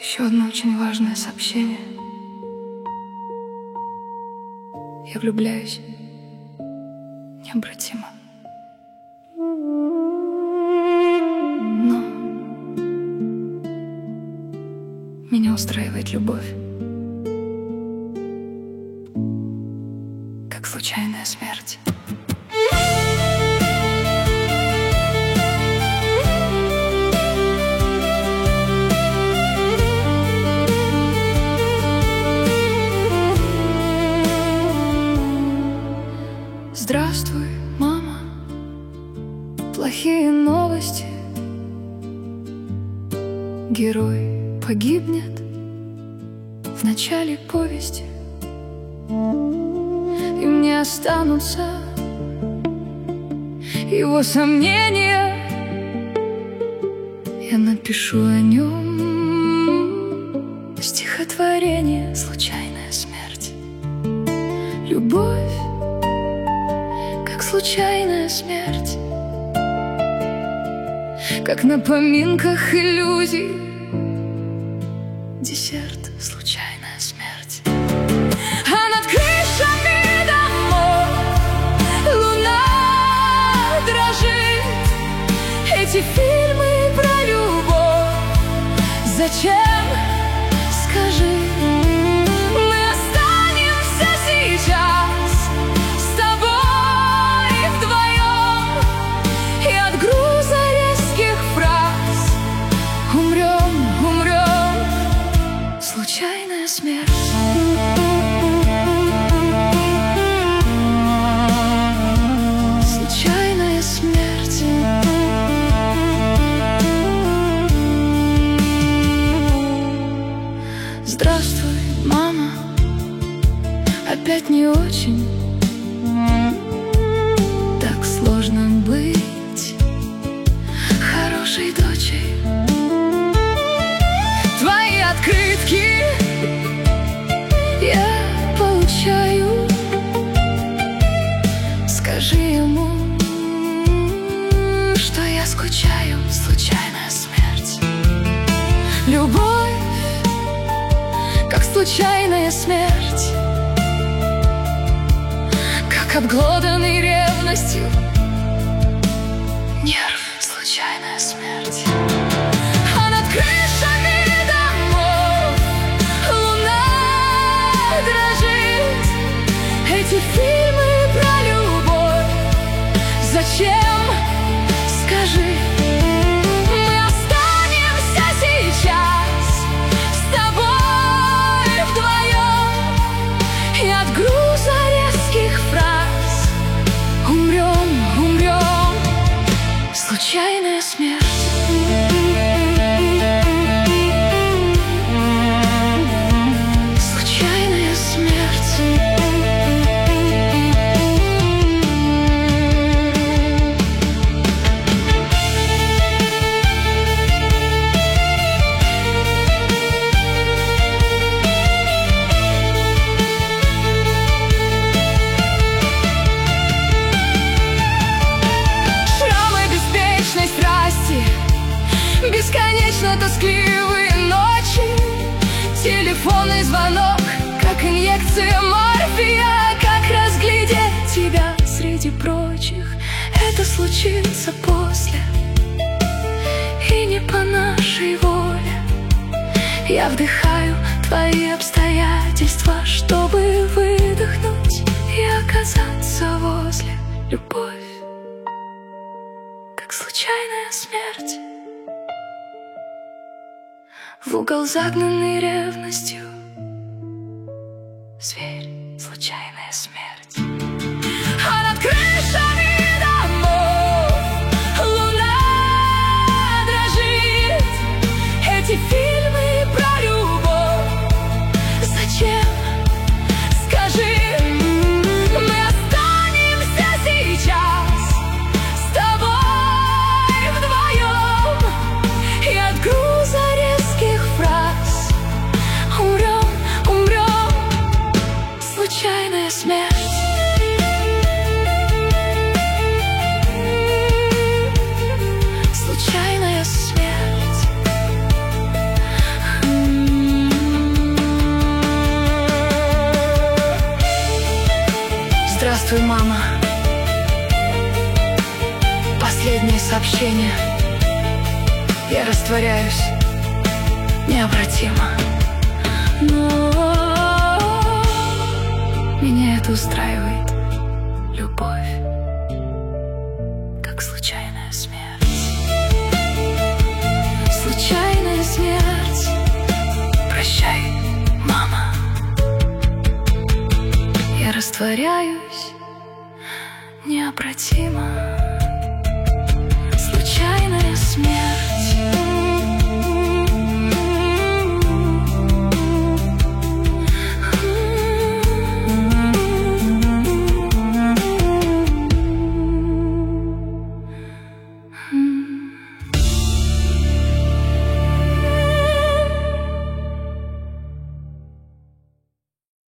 Еще одно очень важное сообщение. Я влюбляюсь необратимо. Но меня устраивает любовь, как случайная смерть. Здравствуй, мама, плохие новости. Герой погибнет в начале повести, и мне останутся его сомнения. Я напишу о нем стихотворение. Случайная смерть. Любовь, случайная смерть, как на поминках иллюзий. Десерт, случайная смерть. А над крышами домов луна дрожит. Эти фильмы про любовь зачем, скажи? Мы останемся сейчас с тобой вдвоем, и от груза резких фраз умрем. Случайная смерть. Случайная смерть. Здравствуй, мама, опять не очень. Так сложно быть хорошей дочей. Твои открытки я получаю. Скажи ему, что я скучаю. Случайная смерть. Любовь, как случайная смерть, как обглоданный ревностью нерв. Случайная смерть. А над крышами домов луна дрожит. Эти фильмы про любовь зачем, скажи? Мы останемся сейчас с тобой вдвоем, и от груза резких фраз умрем. Случайная смерть. Случайная смерть. Бесконечно тоскливые ночи, телефонный звонок, как инъекция морфия. Как разглядеть тебя среди прочих? Это случится после, и не по нашей воле. Я вдыхаю твои обстоятельства, чтобы выдохнуть и оказаться возле. Любовь, как случайная смерть, в угол загнанный ревностью зверь. Случайная смерть. А над крышами домов луна дрожит. Эти фильмы про любовь зачем, скажи? Мы останемся сейчас с тобой вдвоем, и от груза фраз умрем. Случайная смерть. сообщение. Я растворяюсь необратимо. Но меня это устраивает. Любовь, как случайная смерть. Случайная смерть. Прощай, мама. Я растворяюсь необратимо. Случайная смерть.